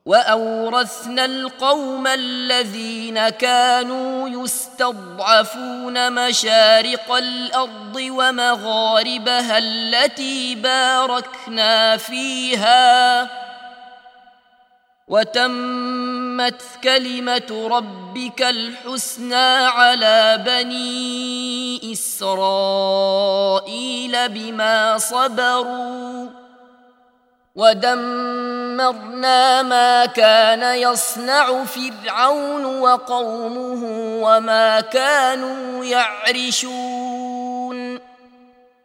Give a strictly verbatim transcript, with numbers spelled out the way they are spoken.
وأورثنا القوم الذين كانوا يستضعفون مشارق الأرض ومغاربها التي باركنا فيها، وتمت كلمة ربك الحسنى على بني إسرائيل بما صبروا، ودمرنا ما كان يصنع فرعون وقومه وما كانوا يعرشون.